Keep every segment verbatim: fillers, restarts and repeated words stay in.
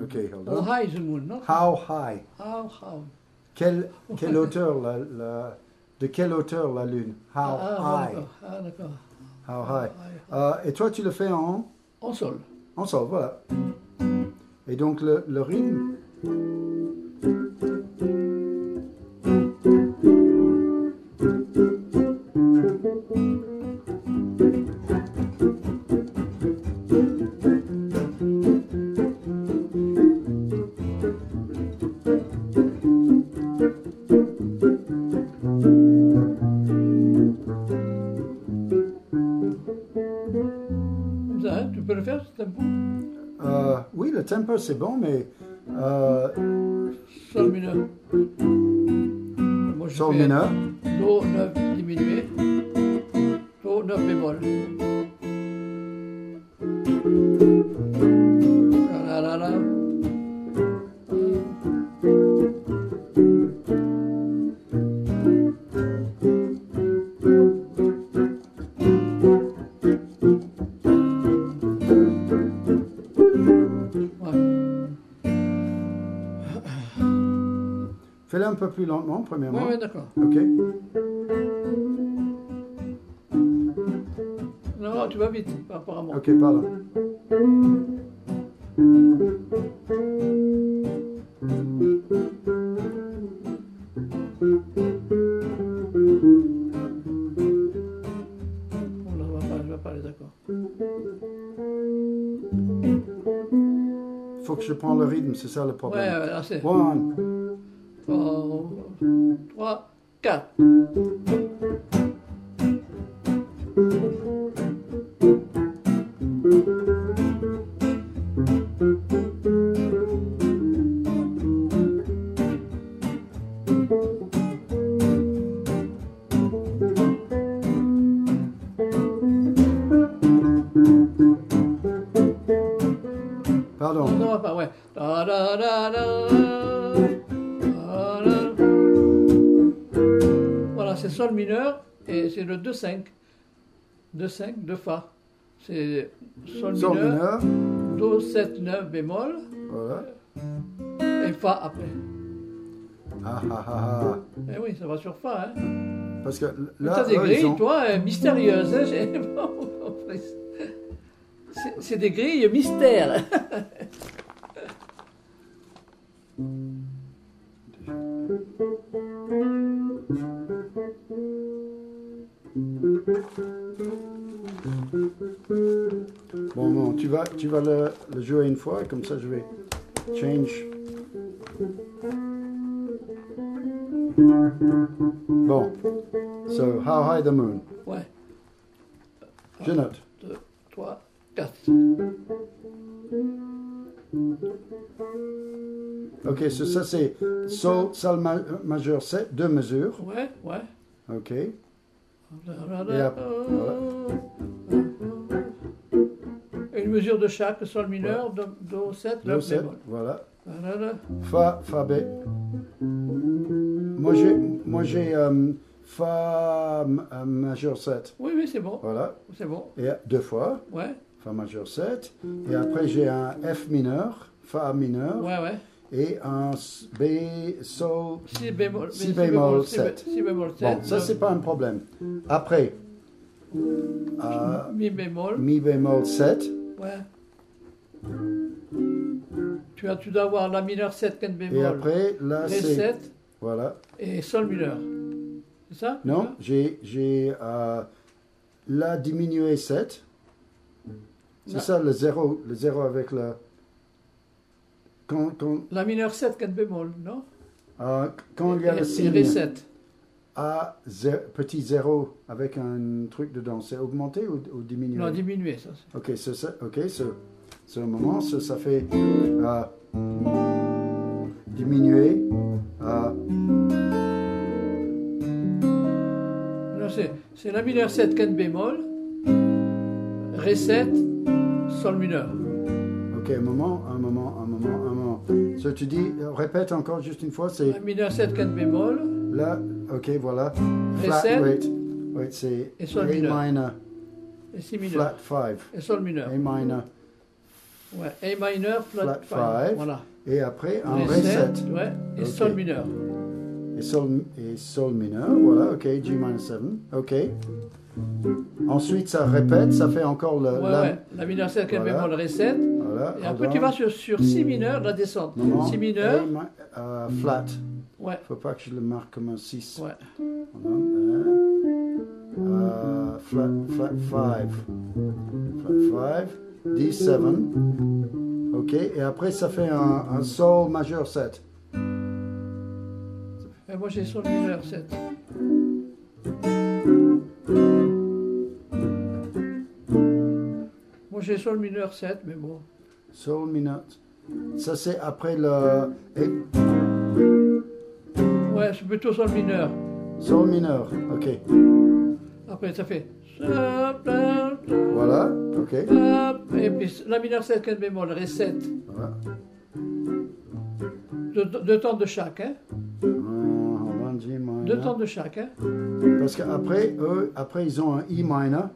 Okay, hold How on. high is the moon, no? How high? How, how? Quelle, quelle hauteur la, la, de quelle hauteur la lune? How ah, ah, high? d'accord. Ah, d'accord. How high? high. Euh, et toi, tu le fais en, En sol. en sol, voilà. Et donc le, le rythme. Comme ça, hein? Tu peux le faire, ce tempo? Euh, oui, le tempo c'est bon, mais euh, Sol mineur. Moi, je sol fais mineur. Do neuf diminué. Do neuf bémol. La, la, la, la. Fais-le un peu plus lentement, premièrement. Oui, oui, d'accord. Ok. Non, tu vas vite, apparemment. Ok, pardon. Bon, là, on va pas, je vais pas les accords. Faut que je prenne le rythme, c'est ça le Ouais, problème. ouais, là, c'est One. trois, quatre. Pardon. Non, non, pas, ouais. Da, da, da, da, da, da. Voilà, c'est sol mineur et c'est le deux cinq. deux cinq, deux fa. C'est sol, Sol mineur, mineur. do sept neuf bémol Voilà. et fa après. Ah ah ah ah. Eh oui, ça va sur fa, hein. Parce que Mais là, t'as des eux, grilles, ils ont- toi, euh, mystérieuses. Hein, j'ai pas compris. C'est- c'est des grilles mystères. Bon, bon, tu vas, tu vas le, le jouer une fois, comme ça je vais change. Bon, so how high the moon? Ouais. Je note. deux, trois, quatre. Ok, so ça c'est sol, sol ma- majeur sept, deux mesures. Ouais, ouais. Ok. Et après, voilà. Une mesure de chaque, sol mineur, do, do sept, deux, neuf sept, bémol. voilà. Voilà. Fa, fa, bé. Moi j'ai, moi j'ai euh, fa euh, majeur sept. Oui, oui, c'est bon. Voilà. C'est bon. Et deux fois. Ouais, Fa majeur sept, et après j'ai un F mineur, Fa mineur, ouais, ouais. et un S- B, Sol. Si bémol, Si bémol si sept. Si bémol Bon, sept. ça c'est pas un problème. Après, euh, Mi bémol. Mi bémol sept, Ouais. Tu, as, tu dois avoir la mineur sept, quinte bémol. et après là Ré c'est. sept Voilà. et sol mineur. C'est ça? Non, j'ai j'ai euh, La diminué sept. C'est Non. ça le zéro, le zéro avec le. Quand, quand, La mineur sept, quinte bémol, non? euh, quand il y a Et- le et signe. Ré sept. A, zé- petit zéro avec un truc dedans, c'est augmenté ou, ou diminué? Non, diminué, ça. c'est- Ok, c'est ça. Ok, ce, ce moment, ça, ça fait euh, diminuer. Euh, Non, c'est, c'est la mineur sept, quinte bémol, Ré sept, sol mineur. ok, un moment, un moment, un moment, un moment. So, tu dis, euh, répète encore juste une fois, c'est La mineur sept, quinte bémol, là, ok, voilà. Ré Flat, sept. wait, wait, c'est Et sol A mineur. minor, et si mineur. flat five. Et sol mineur. A minor, Ouais, A mineur, flat flat five. five. Voilà. Et après un Ré Ré sept, sept. ouais, et Ok. sol mineur. Et sol, et sol mineur, voilà, ok, G minus sept, ok. Ensuite, ça répète, ça fait encore le... Ouais, la, ouais. La mineur sept, quinte Voilà. bémol, Ré sept. Voilà, Et après, hold tu on. vas sur, sur Si mineur, la descente. Non, non, Si mineur, A mi- euh, flat. ouais, Faut pas que je le marque comme un six. ouais. Hold on, euh, euh, flat, flat five. Flat five, D sept. Ok, et après, ça fait un, un sol majeur sept. Et moi, j'ai sol mineur sept. Moi, j'ai sol mineur sept, mais bon. Sol mineur. Ça, c'est après le... et- Ouais, c'est plutôt sol mineur. sol mineur, ok. Après, ça fait. Voilà, ok. Et puis la mineur sept, quinte bémol, Ré sept. Voilà. Deux, deux temps de chaque, hein. Euh, hold on, G minor. Deux temps de chaque, hein. Parce qu'après, eux, après, ils ont un E minor.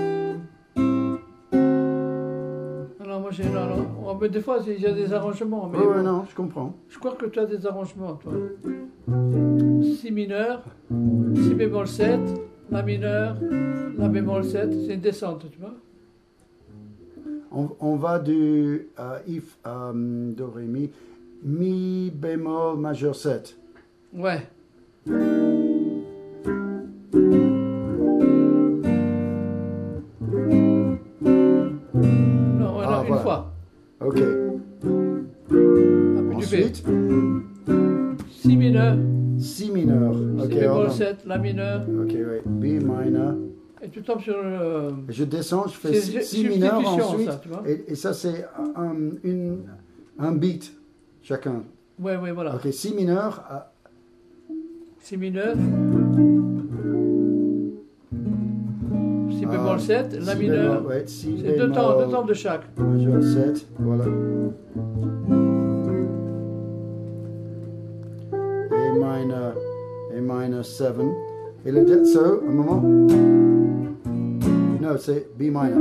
Alors, moi, j'ai. Non, non. Oh, mais des fois, il y a des arrangements. Mais Oui, oui, bon, non, je comprends. je crois que tu as des arrangements, toi. Si mineur, Si bémol sept, La mineur, La bémol sept, c'est une descente, tu vois. On, on va du euh, if, euh, do, ré, mi, mi bémol majeur sept. Ouais. Non, ouais, Ah, non, une voilà. fois. Ok. Après, tu fais Ensuite, Si mineur, si mineur. Ok, Si bémol hold on. sept, La mineur, Ok, oui. B minor. et tu tombes sur le. Je descends, je fais C'est si, une si mineur substitution, ensuite. ça, tu vois. et, et ça, c'est un, une, un beat chacun. Ouais, ouais, voilà. Ok, si mineur. ah, Si mineur, Si ah, bémol sept, La si mineur. bémol, ouais, si C'est deux temps, bémol deux temps de chaque. majeur sept, voilà. A minor, A minor sept. Et le de- so, un moment. Non, c'est B minor.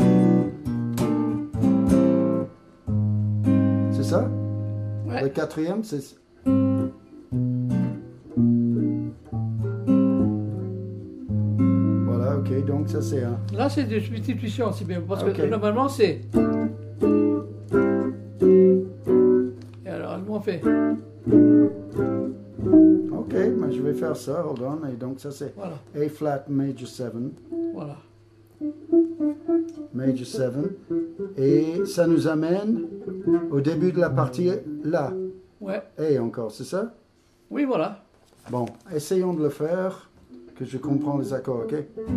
C'est ça? Le Ouais. quatrième, c'est. Voilà, ok, donc ça c'est un. Là, c'est des substitutions, si bien. Parce Ok. que normalement, c'est. Et alors, nous, on fait. Ok, mais je vais faire ça, hold on, et donc ça c'est Voilà, A flat major sept, voilà. major sept, et ça nous amène au début de la partie là, Ouais. A encore, c'est ça? Oui, voilà. Bon, essayons de le faire, que je comprends les accords, ok?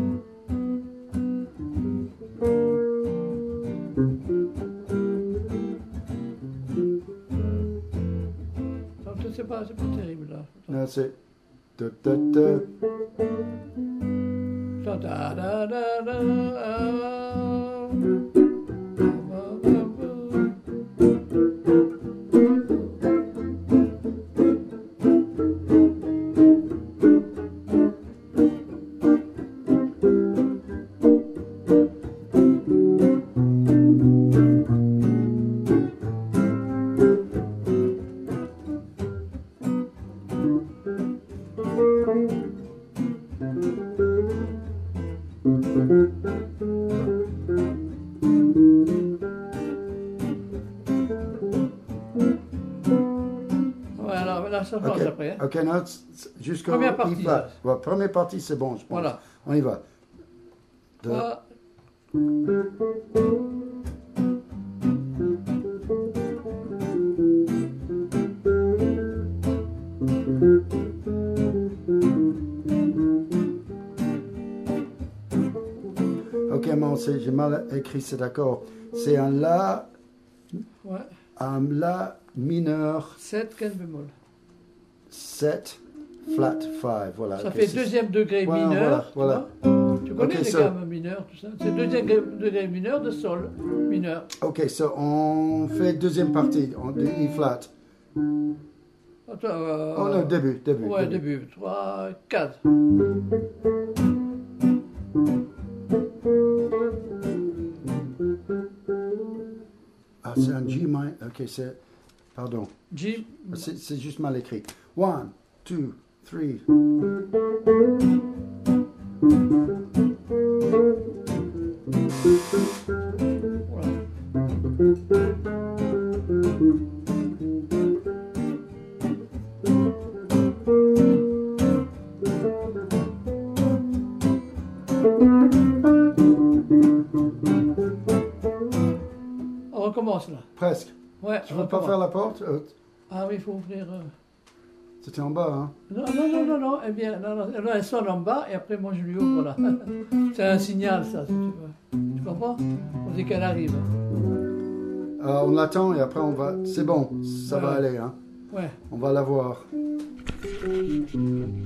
Donc, c'est pas, c'est pas terrible, là. Non, c'est. Ta, ta, ta. Da, da, da, da, da, ah. Voilà, là, ça change Ok, après. Hein. ok, non, c- c- jusqu'au Première E partie, flat. là. Ouais, première partie, c'est bon, je pense. Voilà. On y va. De- Trois. Ok, mais c'est- j'ai mal écrit cet accord. C'est un La, Ouais. un La mineur sept, quinte bémol. sept, flat cinq. Voilà. Ça ok, fait c'est- deuxième degré Voilà, mineur. voilà, tu vois. Tu connais Ok, les ça- gammes mineures, tout ça. C'est deuxième degré mineur de sol mineur. Ok, so on fait deuxième partie on- de E flat. Attends, euh, Oh non, début, début. Ouais, début. trois, quatre. Ah, c'est un G minor. Ok, c'est. Pardon. G. C'est c'est juste mal écrit. One, two, three. Voilà. On recommence là. Presque. Ouais. Tu on veux pas recommence. faire la porte? Euh, Ah oui, il faut ouvrir. euh. C'était en bas, hein? Non, non, non, non, non, eh bien, non, non, non, elle sonne en bas et après moi je lui ouvre là. C'est un signal ça, si tu veux. Tu comprends? On dit qu'elle arrive. Euh, on l'attend et après on va. C'est bon, ça Ouais. va aller, hein? Ouais. On va la voir.